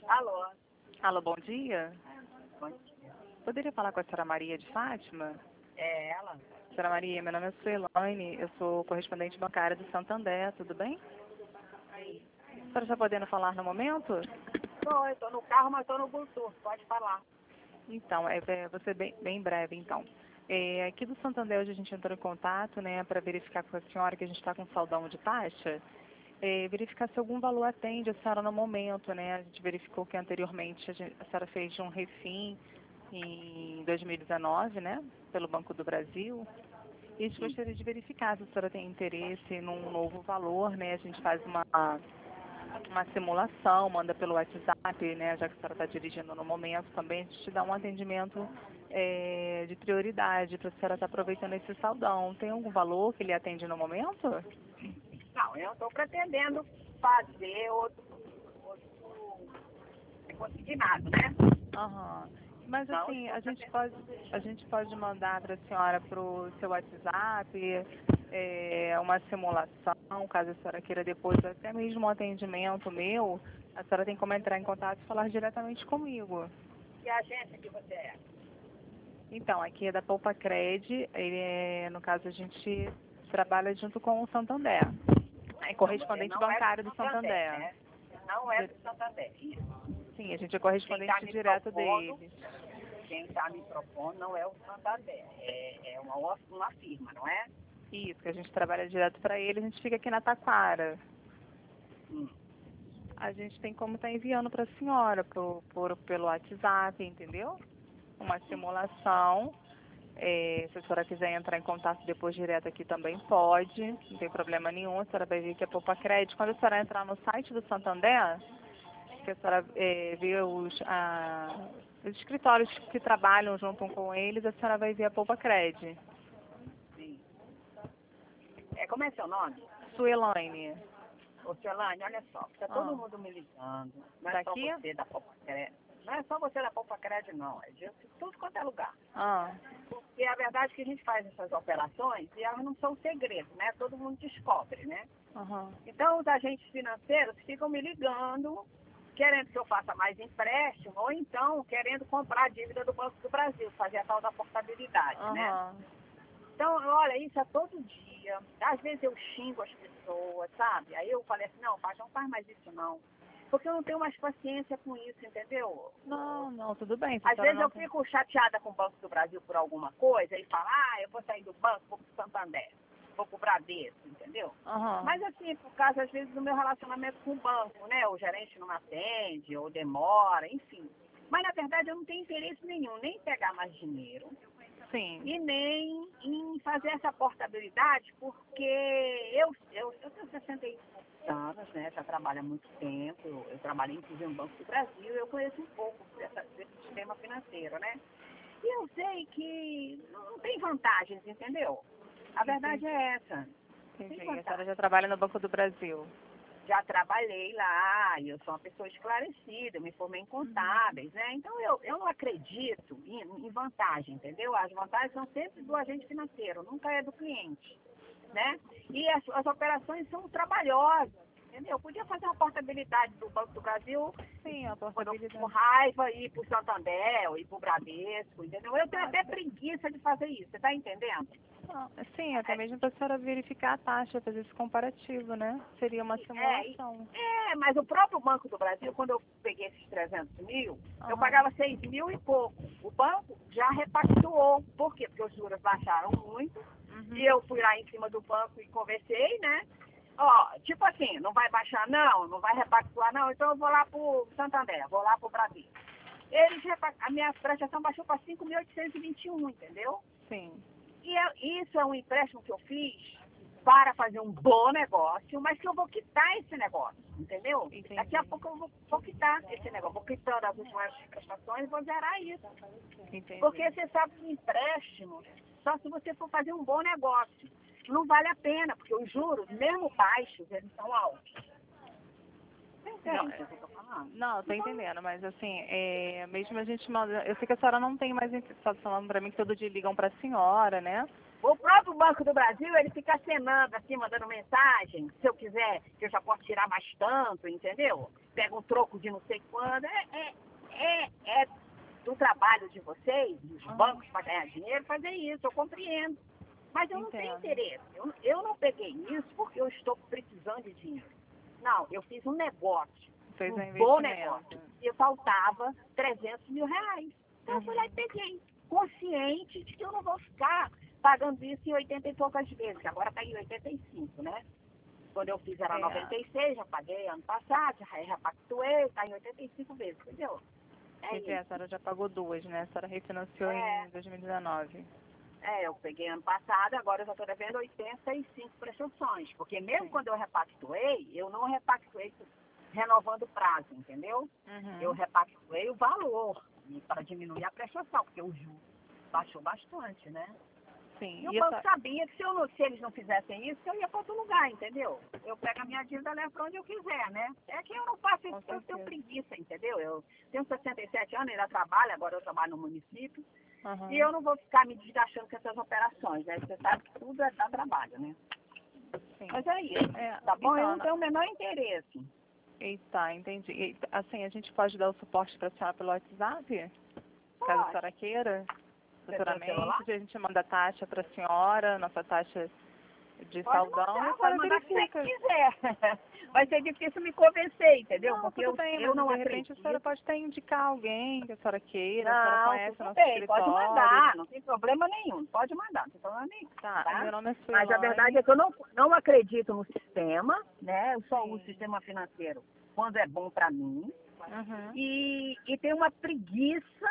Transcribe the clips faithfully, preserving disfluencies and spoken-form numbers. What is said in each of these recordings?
Alô? Alô, bom dia. Bom dia. Poderia falar com a senhora Maria de Fátima? É ela? Senhora Maria, meu nome é Suelaine, eu sou correspondente bancária do Santander, tudo bem? Sim. A senhora está podendo falar no momento? Tô, eu tô no carro, mas tô no Bluetooth, pode falar. Então, é, é, vou ser bem, bem breve, então. É, aqui do Santander, hoje a gente entrou em contato, né, para verificar com a senhora que a gente está com saldão de taxa, é, verificar se algum valor atende a senhora no momento, né? A gente verificou que anteriormente a, gente, a senhora fez um refim em dois mil e dezenove, né, pelo Banco do Brasil. E a gente gostaria de verificar se a senhora tem interesse num novo valor, né? A gente faz uma, uma simulação, manda pelo WhatsApp, né? Já que a senhora está dirigindo no momento também, a gente dá um atendimento é, de prioridade para a senhora estar aproveitando esse saldão. Tem algum valor que ele atende no momento? Não, eu tô pretendendo fazer outro, outro consignado, né? Aham. Mas Não, assim, estou a gente pretendendo. pode, a gente pode mandar para a senhora para o seu WhatsApp é, uma simulação, caso a senhora queira depois, até mesmo um atendimento meu, a senhora tem como entrar em contato e falar diretamente comigo. Que agência que você é? Então, aqui é da Poupa Cred, ele é, no caso a gente trabalha junto com o Santander, é Então, você correspondente não é bancário do do Santander, Santander. né? Você não é do Santander. Isso. Sim, a gente é Quem está correspondente me direto propondo, deles. quem está me propondo não é o Santander. É, é uma, uma firma, não é? Isso, que a gente trabalha direto para ele, a gente fica aqui na Taquara. Hum. A gente tem como estar enviando para a senhora por, por, pelo WhatsApp, entendeu? Uma simulação. É, se a senhora quiser entrar em contato depois direto aqui também pode, não tem problema nenhum. A senhora vai ver que é Poupa Crédito. Quando a senhora entrar no site do Santander, que a senhora é, vê os, a, os escritórios que trabalham junto com eles, a senhora vai ver a Poupa Crédito. Sim. É, como é seu nome? Suelaine. Ô, Celane, olha só, tá todo Ah, mundo me ligando. Não é só daqui? você da Poupa Crédito. Não é só você da Poupa Crédito, não. É de tudo quanto é lugar. Ah, Porque a verdade é que a gente faz essas operações e elas não são segredo, né? Todo mundo descobre, né? aham. Então, os agentes financeiros ficam me ligando, querendo que eu faça mais empréstimo, ou então querendo comprar a dívida do Banco do Brasil, fazer a tal da portabilidade, né? Aham. Então, olha, isso é todo dia. Às vezes eu xingo as pessoas, sabe? Aí eu falei assim, não, pai, não faz mais isso não. Porque eu não tenho mais paciência com isso, entendeu? Não, não, tudo bem, se a Às senhora vezes não eu tem. fico chateada com o Banco do Brasil por alguma coisa e falo, ah, eu vou sair do banco, vou pro Santander, vou pro Bradesco, entendeu? Aham. Mas assim, por causa, às vezes, do meu relacionamento com o banco, né? O gerente não atende, ou demora, enfim. Mas, na verdade, eu não tenho interesse nenhum, nem em pegar mais dinheiro, Sim. e nem em fazer essa portabilidade, porque eu, eu, eu tenho sessenta e poucos anos, né? Já trabalho há muito tempo, eu, eu trabalhei inclusive no Banco do Brasil, eu conheço um pouco dessa, desse sistema financeiro, né? E eu sei que não tem vantagens, entendeu? A verdade Entendi. é essa, não tem Entendi. A senhora vantagem. já trabalha no Banco do Brasil. Já trabalhei lá, e eu sou uma pessoa esclarecida, eu me formei em contábeis, né? Então eu, eu não acredito em, em vantagem, entendeu? As vantagens são sempre do agente financeiro, nunca é do cliente, né? E as, as operações são trabalhosas, entendeu? Eu podia fazer uma portabilidade do Banco do Brasil Sim, a quando eu fico com portabilidade. raiva e ir pro Santander ou ir pro Bradesco, entendeu? Eu tenho até preguiça de fazer isso, você tá entendendo? Não, sim, até mesmo para a senhora verificar a taxa, fazer esse comparativo, né? Seria uma É, e- simulação. é, mas o próprio Banco do Brasil, quando eu peguei esses trezentos mil, eu Aham. pagava seis mil e pouco. O banco já repactuou. Por quê? Porque os juros baixaram muito. Uhum. E eu fui lá em cima do banco e conversei, né? Ó, tipo assim, não vai baixar não, não vai repactuar não, então eu vou lá pro Santander, vou lá pro Brasil. Eles repa- a minha prestação baixou para cinco mil oitocentos e vinte e um, entendeu? Sim. E é- isso é um empréstimo que eu fiz para fazer um bom negócio, mas que eu vou quitar esse negócio, entendeu? Daqui a Entendi. pouco eu vou, vou quitar esse negócio, vou quitando as últimas prestações e vou zerar isso. Entendi. Porque você sabe que empréstimo, só se você for fazer um bom negócio, não vale a pena, porque os juros, mesmo baixos, eles são altos. Você Não, entende o é- que eu estou falando? não, tô Então, entendendo, mas assim, é, mesmo a gente manda. Eu sei que a senhora não tem mais. Só falando para mim que todo dia ligam para a senhora, né? O próprio Banco do Brasil, ele fica acenando assim, mandando mensagem, se eu quiser, que eu já posso tirar mais tanto, entendeu? Pega um troco de não sei quando. É, é, é, é do trabalho de vocês, dos Uhum. bancos para ganhar dinheiro, fazer isso, eu compreendo. Mas eu não tenho Entendo. interesse. Eu, eu não peguei isso porque eu estou precisando de dinheiro. Não, eu fiz um negócio, Fez um um bom investimento. negócio. E faltava trezentos mil reais. Então eu fui lá e peguei, consciente de que eu não vou ficar pagando isso em oitenta e poucas vezes, que agora está em oitenta e cinco, né? Quando eu fiz era É. noventa e seis, já paguei ano passado, já repactuei, está em oitenta e cinco vezes, entendeu? É Quer dizer, a isso. senhora já pagou duas, né? A senhora refinanciou É. em dois mil e dezenove. É, eu peguei ano passado, agora eu já estou devendo oitenta e cinco prestações, porque mesmo Sim. quando eu repactuei, eu não repactuei renovando o prazo, entendeu? Uhum. Eu repactuei o valor para diminuir a prestação, porque o juro baixou bastante, né? Sim. E o E banco essa... sabia que se, eu não, se eles não fizessem isso, eu ia para outro lugar, entendeu? Eu pego a minha dívida e levo para onde eu quiser, né? É que eu não faço isso porque eu tenho preguiça, entendeu? Eu tenho sessenta e sete anos, ainda trabalho, agora eu trabalho no município. Uhum. E eu não vou ficar me desgastando com essas operações, né? Você sabe que tudo é dá trabalho, né? Sim. Mas é isso, É, tá bom? então, Eu não Ana- tenho o menor interesse. Eita, entendi. E, assim, a gente pode dar o suporte para a senhora pelo WhatsApp? Caso a Pode. senhora queira, Você tem o celular? futuramente. A gente manda a taxa para a senhora, nossa taxa de Pode saldão, e mandar, a pode senhora mandar se você verifica. quiser. Vai ser difícil me convencer, entendeu? Não, Porque tudo eu, bem, eu mas não de repente a senhora acredito. pode até indicar alguém que a senhora queira, a senhora Não, conhece o tudo nosso bem, pode escritório. mandar, não tem problema nenhum. Pode mandar, não tem problema nenhum. Tá, Tá? meu nome é Mas a Suelane. verdade é que eu não, não acredito no sistema, né? Eu só Sim. uso o sistema financeiro quando é bom pra mim. Uhum. E, e tem uma preguiça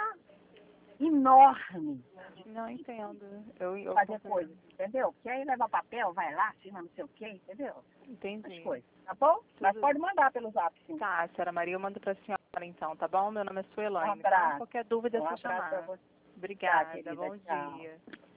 enorme Não entendo. Eu, de eu fazer compreendo. coisas, entendeu? Porque aí leva papel, vai lá, assina não sei o quê, entendeu? As Entendi. coisas, tá bom? Mas Tudo- pode mandar pelo zap, sim. Tá, senhora Maria, eu mando pra senhora então, tá bom? Meu nome é Um Suelane, tá? abraço. Qualquer dúvida é Um só abraço pra chamar. você. Tá, Obrigada, querida. bom Tchau. dia.